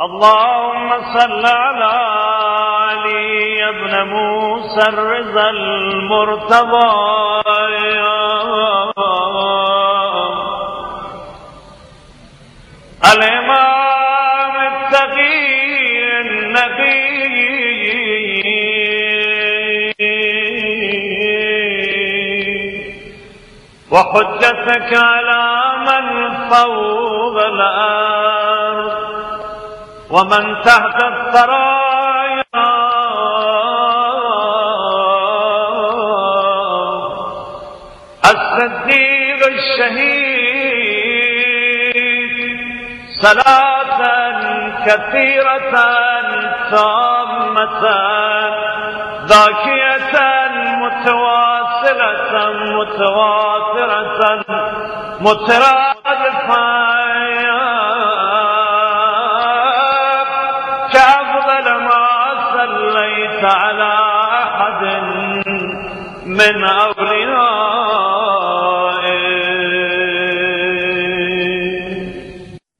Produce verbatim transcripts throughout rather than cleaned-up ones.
اللهم صل على علي ابن موسى الرضا المرتضى الإمام التقي النبي وحجتك على من فوق الأرض ومن تحت الثرايا الصديق الشهيد صلاة كثيرة تامة ذاكية متواصلة متواترة مترادفة كأفضل ما صليت على أحد من أوليائه.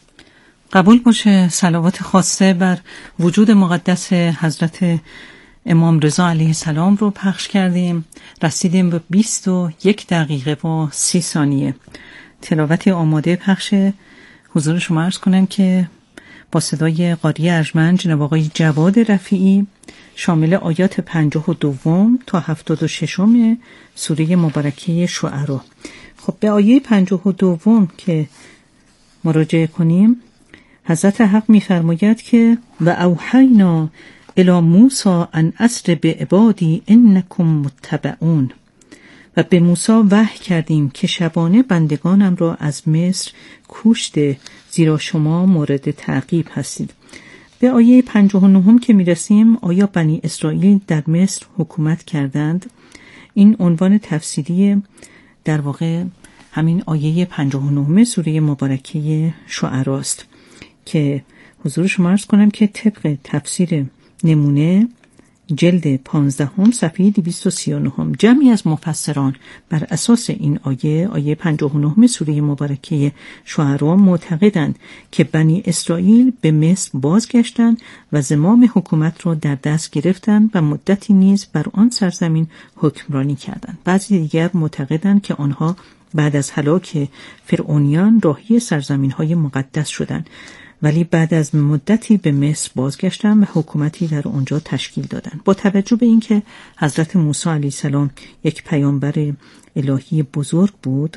قبول باشه صلوات خاصه بر وجود مقدس حضرت امام رضا علیه السلام رو پخش کردیم. رسیدیم به بیست و یک دقیقه و سی ثانیه. تلاوت آماده پخش حضور شما عرض کنم که با صدای قاری ارجمند جناب آقای جواد رفیعی، شامل آیات پنجاه و دوم تا هفتاد و ششم سوره مبارکه شعرا. خب به آیه پنجاه و دوم که مراجعه کنیم، حضرت حق می‌فرماید که و اوحینا الی موسی ان اسر بعبادی انکم متبعون، و به موسی وحی کردیم که شبانه بندگانم را از مصر کوش ده، زیرا شما مورد تعقیب هستید. به آیه پنجاه و نه که میرسیم، آیا بنی اسرائیل در مصر حکومت کردند؟ این عنوان تفسیری در واقع همین آیه پنجاه و نه سوره مبارکه شعراست که حضور شما عرض کنم که طبق تفسیر نمونه جلد پانزدهم صفحه دویست و سی و نه جمعی از مفسران بر اساس این آیه آیه پنجاه و نه سوره مبارکه شعرا معتقدند که بنی اسرائیل به مصر بازگشتند و زمام حکومت را در دست گرفتند و مدتی نیز بر آن سرزمین حکمرانی کردند. بعضی دیگر معتقدند که آنها بعد از هلاک فرعونیان راهی سرزمین‌های مقدس شدند، ولی بعد از مدتی به مصر بازگشتند و حکومتی در آنجا تشکیل دادند. با توجه به اینکه حضرت موسی علیه السلام یک پیامبر الهی بزرگ بود،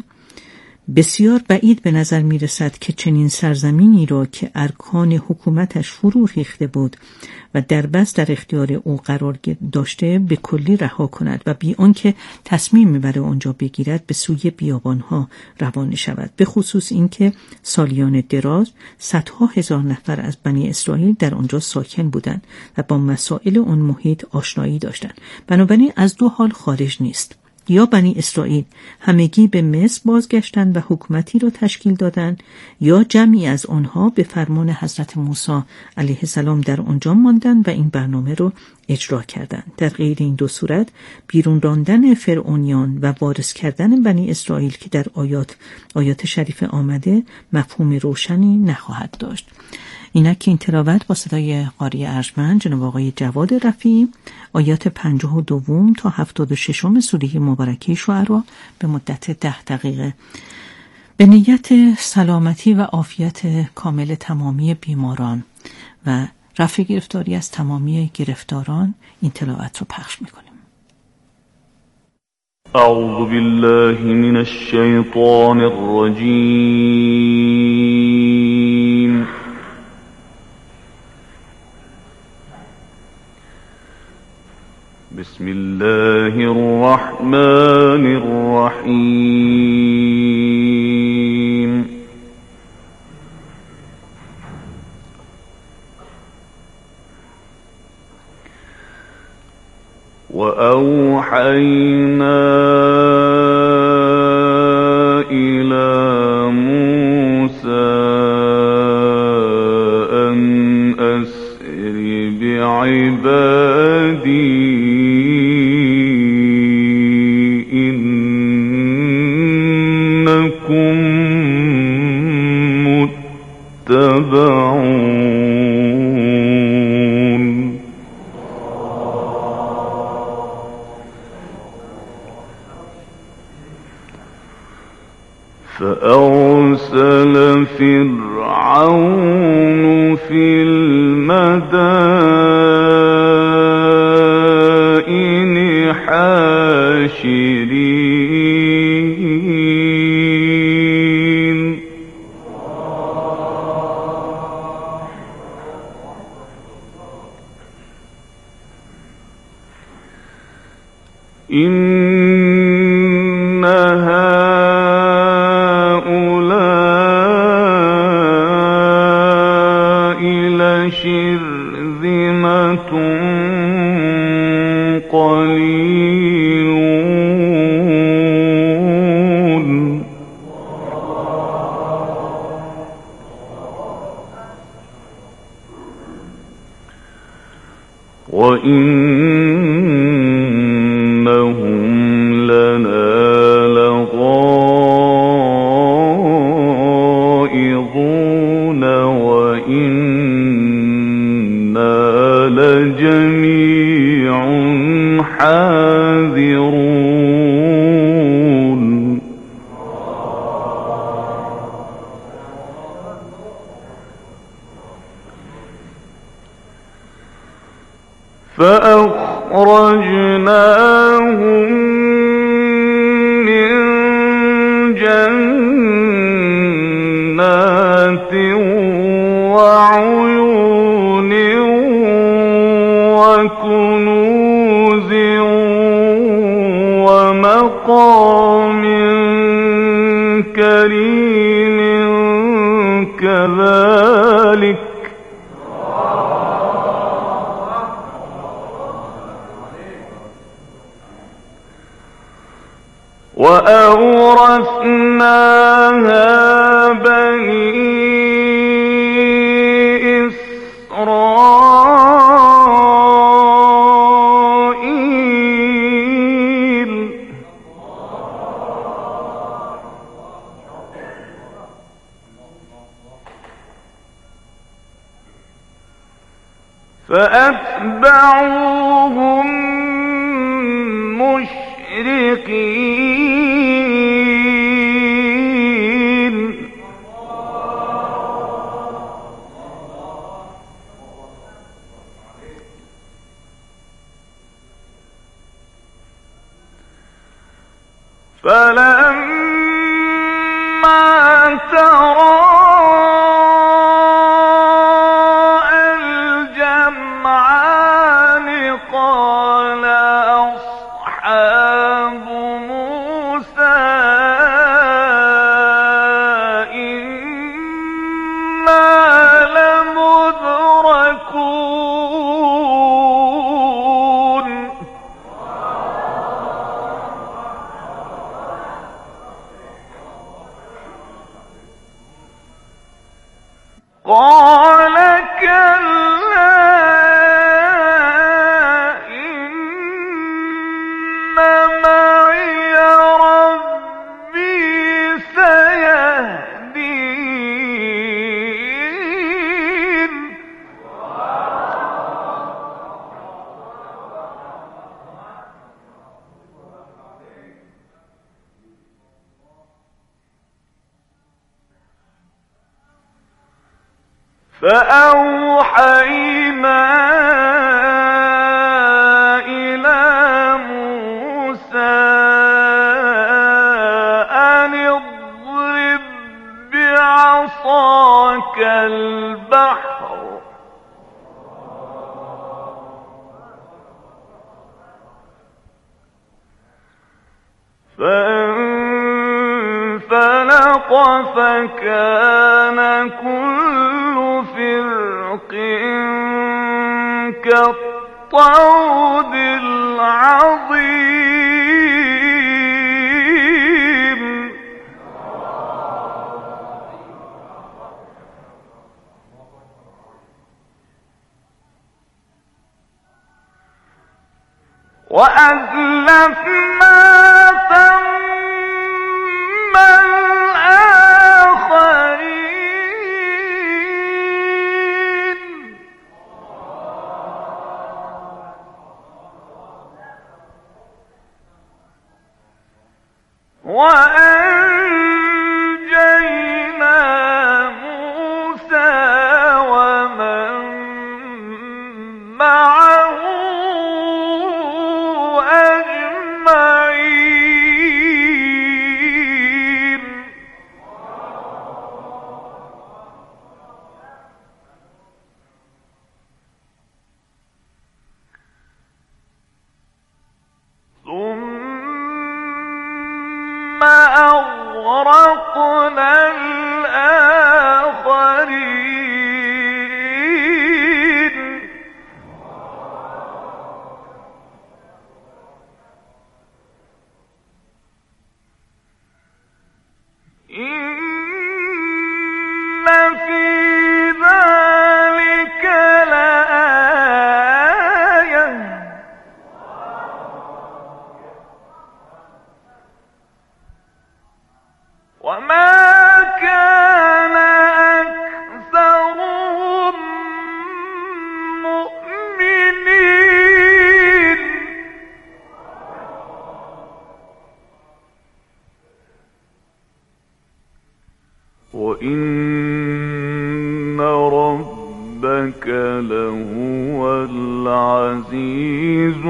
بسیار بعید به نظر می رسد که چنین سرزمینی را که ارکان حکومتش فرو ریخته بود و در بس در اختیار او قرار داشته به کلی رها کند و بی آنکه تصمیمی برای آنجا بگیرد به سوی بیابانها روانه شود. به خصوص اینکه سالیان دراز صدها هزار نفر از بنی اسرائیل در آنجا ساکن بودند و با مسائل آن محیط آشنایی داشتند. بنابراین از دو حال خارج نیست: یا بنی اسرائیل همگی به مصر بازگشتند و حکومتی را تشکیل دادند، یا جمعی از آنها به فرمان حضرت موسی علیه السلام در آنجا ماندند و این برنامه را اجرا کردند. در غیر این دو صورت بیرون راندن فرعونیان و وارث کردن بنی اسرائیل که در آیات آیات شریف آمده مفهوم روشنی نخواهد داشت. اینک که این تلاوت با صدای قاری ارجمند جناب آقای جواد رفیعی، آیات پنجاه و دوم تا هفتاد و ششم سوره مبارکه شعرا به مدت ده دقیقه به نیت سلامتی و عافیت کامل تمامی بیماران و رفع گرفتاری از تمامی گرفتاران این تلاوت رو پخش میکنیم. اعوذ بالله من الشیطان الرجیم. بسم الله الرحمن الرحیم. وأوحينا إلى موسى أن أسر بعبادي إنكم متبعون يتبعون فأرسل فرعون في المدائن حاشرين إن هؤلاء لشرذمة قليلون وإنهم لنا لغائظون وإنا لجميع حاذرون فأخرجناهم من جنات وعيون وكنوز ومقام كريم كذلك وأورثناها بني إسرائيل فأتبعوهم مشرقين فلما تراءى الجمعان قال أصحاب موسى إنا لمدركون قال كلا إن معي ربي سيهدين فأوحينا إلى موسى أن اضرب بعصاك البحر فانفلق فكان كل فرق كالطود العظيم وأزلفنا ثم الآخرين وأنجينا موسى ومن معه أجمعين. ثم أغرقنا الآخرين. إن في ذلك لآية وما كان أكثرهم مؤمنين. وإن ربك لهو العزيز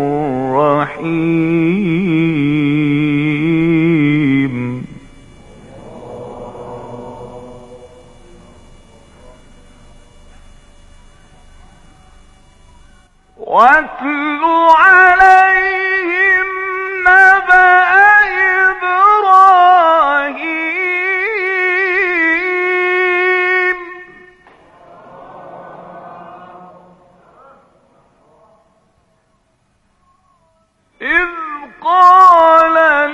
الرحيم. واتل عليهم نبأ إبراهيم إذ قال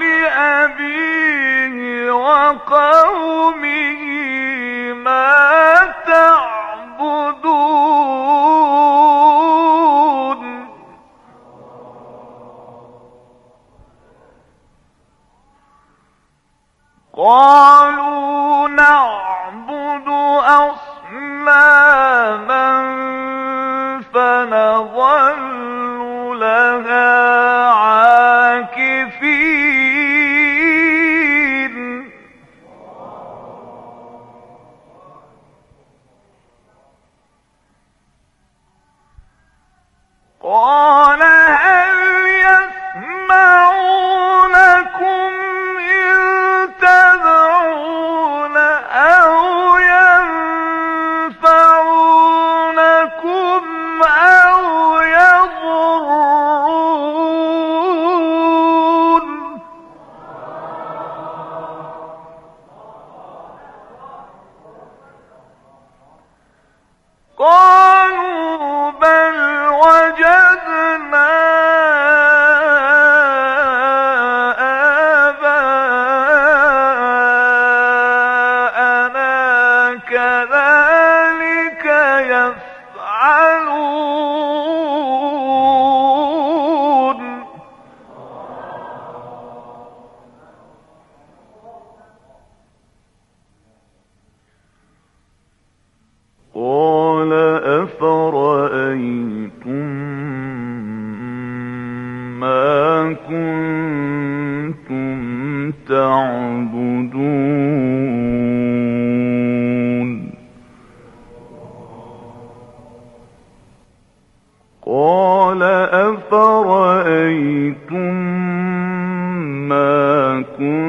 لأبيه وقومه ما تعبدون. قالوا نعبد أصناما فنظل لها عاكفين. قال هل يسمعونكم إذ تدعون أو ينفعونكم أو يضرون. قالوا بل وجدنا آباءنا كذلك يفعلون. قال أفرأيتم ما كنتم تعبدون. قال أفرأيتم ما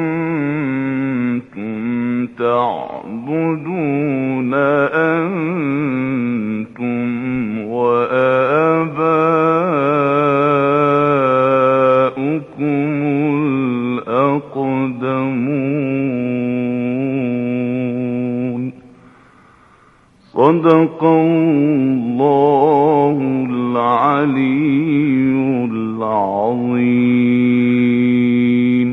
كنتم تعبدون أنتم وآباؤكم الأقدمون. صدق الله العلي العظيم.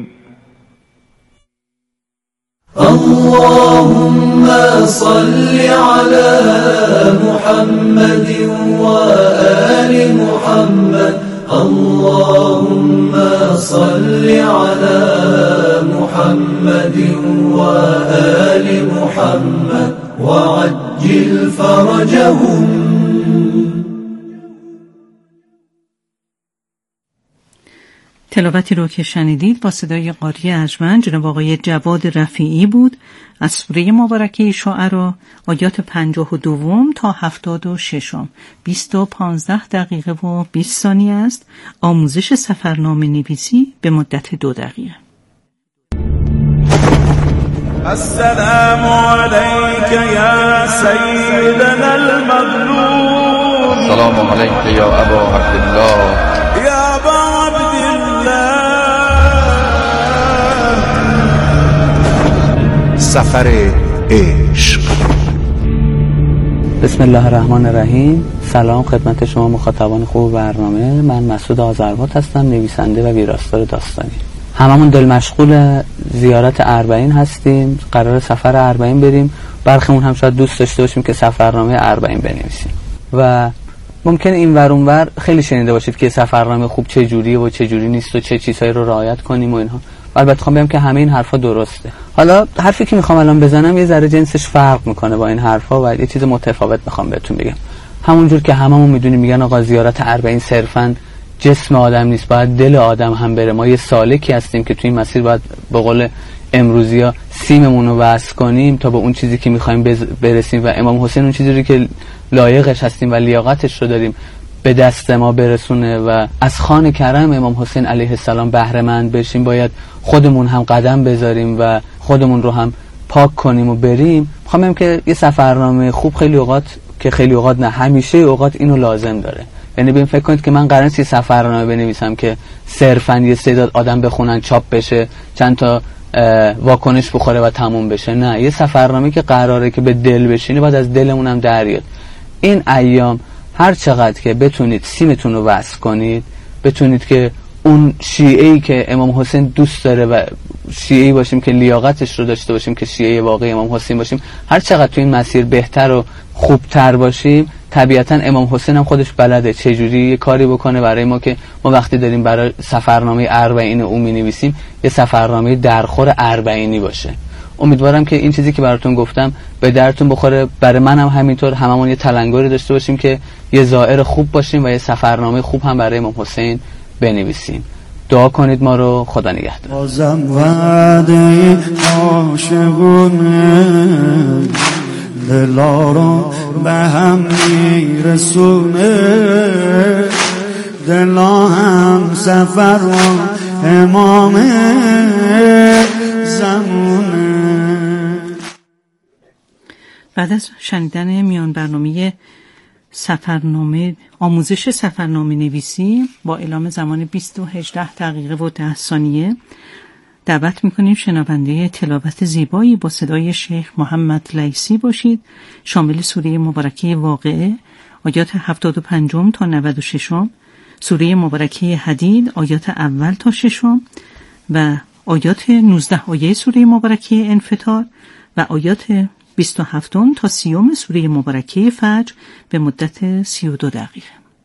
اللهم صل على محمد وآل محمد. اللهم صل على محمد وآل محمد وعجل فرجهم. تلاوتی رو که شنیدید با صدای قاری ارجمند جناب آقای جواد رفیعی بود از سوره مبارکه شعراء، آیات پنجاه و دوم تا هفتاد و ششم. بیست و پانزده دقیقه و بیست ثانیه است. آموزش سفرنامه نویسی به مدت دو دقیقه. السلام علیک یا سیدنا المظلوم. السلام علیک یا ابا عبدالله. یا ابا عبدالله. سفر عشق. بسم الله الرحمن الرحیم. سلام خدمت شما مخاطبان خوب برنامه. من مسعود آذربات هستم، نویسنده و ویراستار داستانی. هممون دل مشغول زیارت اربعین هستیم. قرار سفر اربعین بریم. برخیمون هم شاید دوست داشته باشیم که سفرنامه اربعین بنویسیم و ممکنه این ور اون ور خیلی شنیده باشید که سفرنامه خوب چه جوریه و چه جوری نیست و چه چیزهایی رو رعایت کنیم و اینها. البته میخوام بگم که همه این حرفا درسته. حالا حرفی که میخوام الان بزنم یه ذره جنسش فرق میکنه با این حرفا و یه چیز متفاوت میخوام بهتون بگم. همونجور که هممون میدونیم میگن آقا زیارت اربعین صرفاً جسم آدم نیست، باید دل آدم هم بره. ما یه سالکی هستیم که توی این مسیر باید به قول امروزیا سیممون رو وصل کنیم تا به اون چیزی که میخوایم برسیم و امام حسین اون چیزی رو که لایقش هستیم و لیاقتش رو داریم به دست ما برسونه و از خوان کرم امام حسین علیه السلام بهره مند بشیم. باید خودمون هم قدم بذاریم و خودمون رو هم پاک کنیم و بریم. میخوام بگم که یه سفرنامه خوب خیلی اوقات که خیلی اوقات نه همیشه اوقات اینو لازم داره. یعنی ببین فکر کنید که من قراره یه سفرنامه بنویسم که صرفاً یه تعداد آدم بخونن چاپ بشه چند تا واکنش بخوره و تموم بشه. نه، یه سفرنامه که قراره که به دل بشینه باید از دلمون هم در بیاد. این ایام هر چقدر که بتونید سیمتون رو وصل کنید، بتونید که اون شیعه‌ای که امام حسین دوست داره و شیعه‌ای باشیم که لیاقتش رو داشته باشیم که شیعه واقعی امام حسین باشیم، هر چقدر تو این مسیر بهتر و خوبتر باشیم طبیعتاً امام حسین هم خودش بلده چجوری یه کاری بکنه برای ما که ما وقتی داریم برای سفرنامه اربعین او می‌نویسیم یه سفرنامه درخور اربعینی باشه. امیدوارم که این چیزی که براتون گفتم به درتون بخوره. برای منم هم همینطور، هممون یه تلنگری داشته باشیم که یه زائر خوب باشیم و یه سفرنامه خوب هم برای امام حسین بنویسیم. دعا کنید ما رو. خدا نگهدار. بازم وعده عاشقونه دلا رو به هم میرسونه، دلا هم سفر و امام زمونه. بعد از شنیدن میان برنامه سفرنامه آموزش سفرنامه نویسی با اعلام زمان بیست و هجده دقیقه و ده ثانیه دعوت میکنیم شنونده تلاوت زیبایی با صدای شیخ محمد لیثی باشید، شامل سوره مبارکه واقعه آیات هفتاد و پنج تا نود و شش، سوره مبارکه حدید آیات اول تا ششم و آیات نوزده آیه سوره مبارکه انفطار و آیات بیست و هفت تا سی سوره مبارکه فجر به مدت سی و دو دقیقه.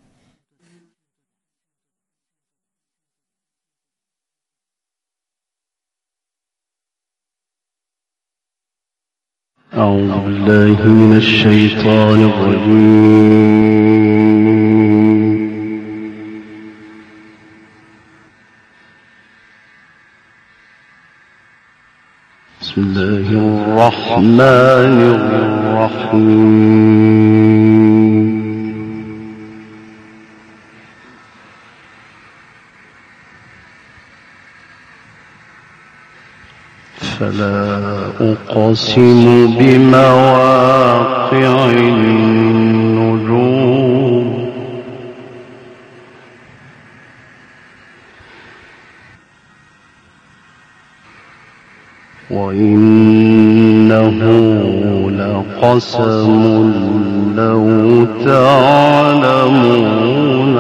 أعوذ بالله من الشيطان الرجيم. بسم الله الرحمن الرحيم. فلا أقسم بمواقع النجوم وإنه لقسم لو تعلمون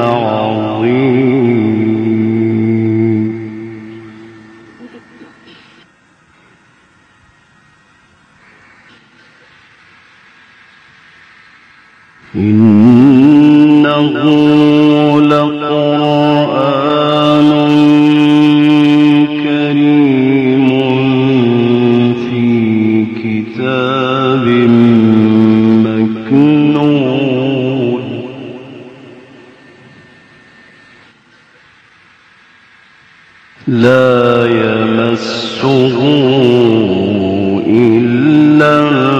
عظيم. إنه لقرآن كريم في كتاب مكنون. لا يمسه إلا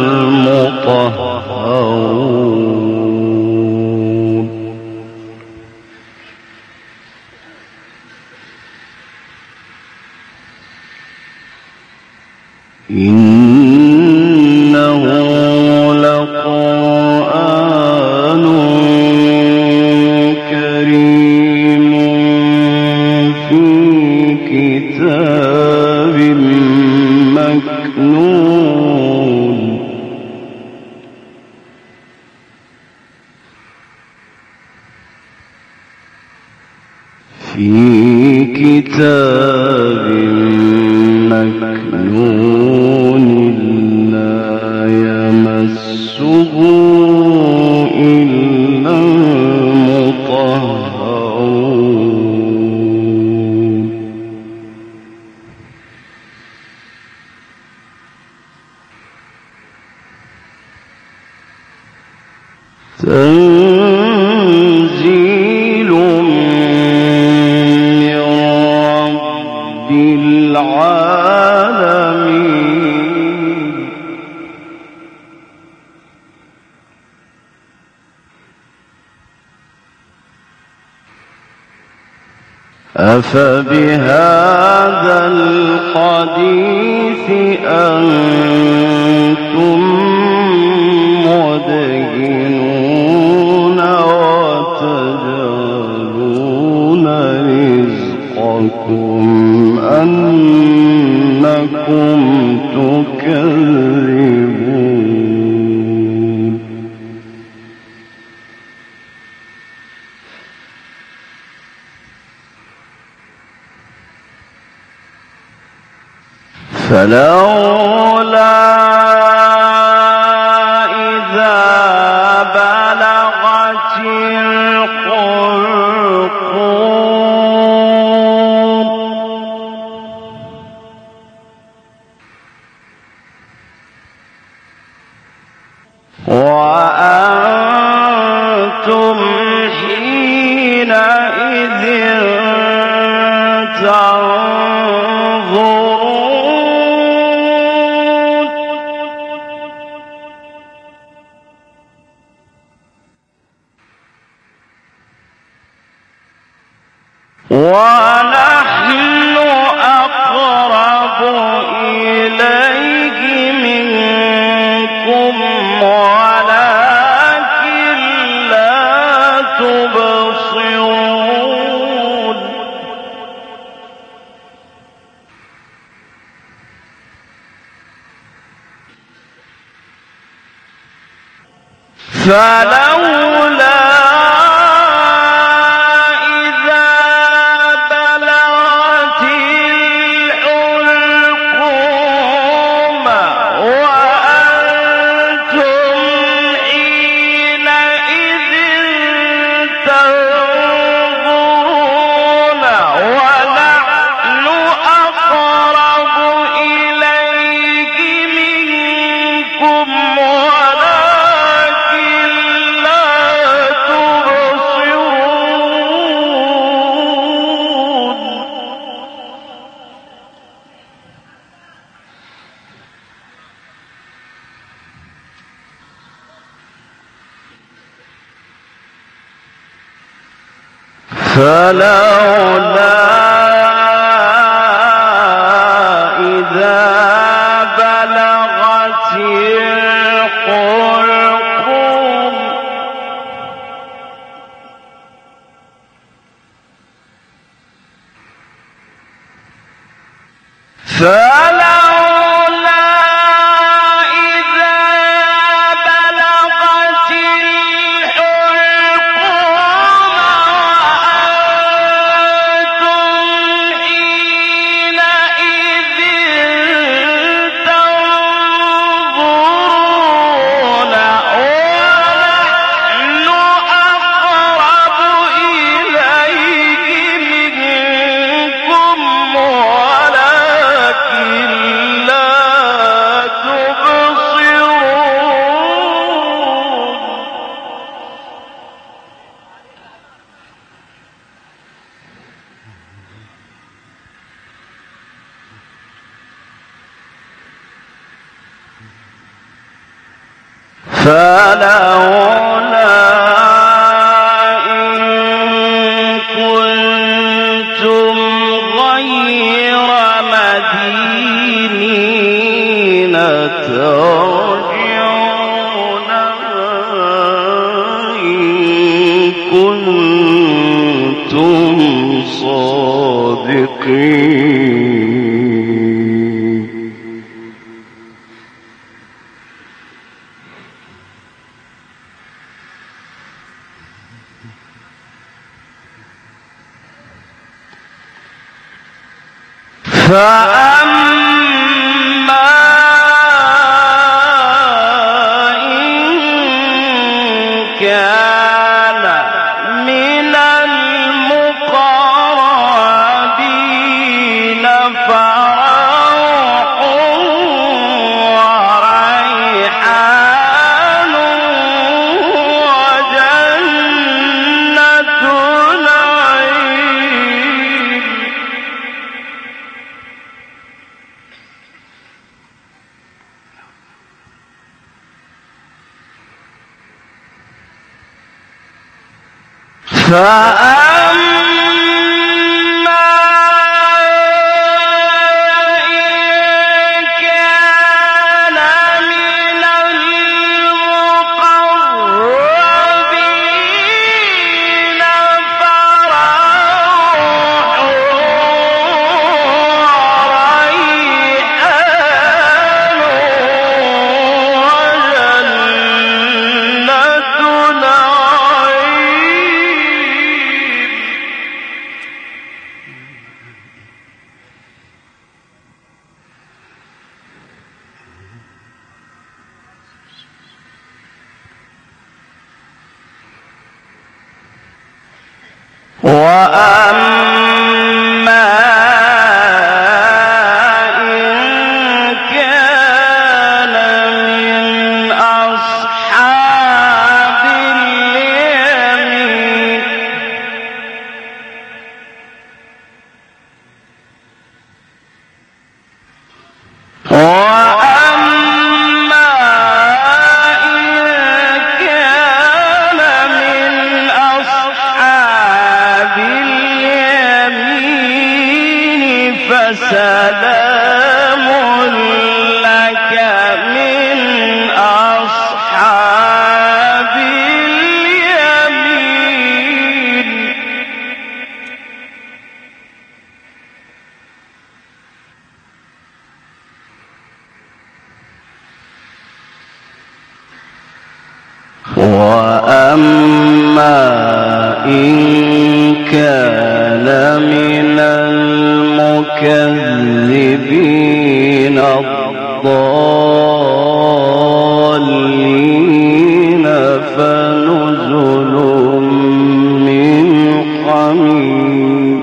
المطهرون إنه لقرآن كريم في كتاب مكنون في كتاب مكنون لا يمسه إلا المطهرون تنزيل من رب العالمين أفبهذا الحديث أنتم مدهنون وتجعلون رزقكم أنكم تكذبون فلولا إذا بلغت الحلقوم وأنتم حينئذ تنظرون ونحن أقرب إليه منكم ولكن لا تبصرون فلولا فلولا إذا بلغت الحلقوم فلولا إذا بلغت الحلقوم فلولا إن كنتم غير مدينين ترجعونها إن كنتم صادقين. فأما إن كان من المقربين فروح وريحان وجنة نعيم. فأما إن كان من المقربين فروح وريحان وجنة نعيم. وأما إن كان من أصحاب اليمين وأما إن كان من أصحاب اليمين فسلام لك من أصحاب اليمين. وأما إن كان من المكذبين الضالين فنزل من حميم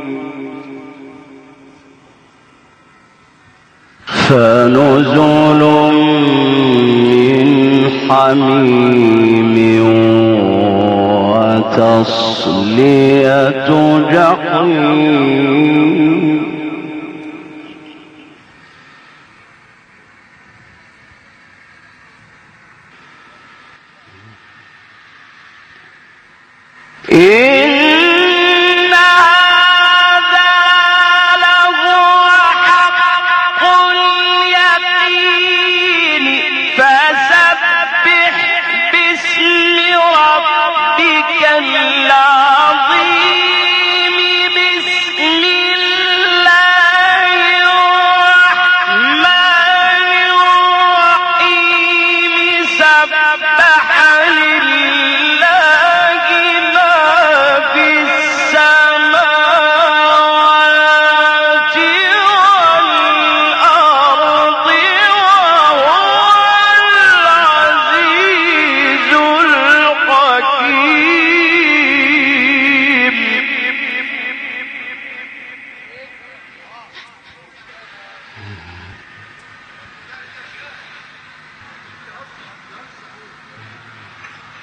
فنزل من حميم وتصلية جحيم.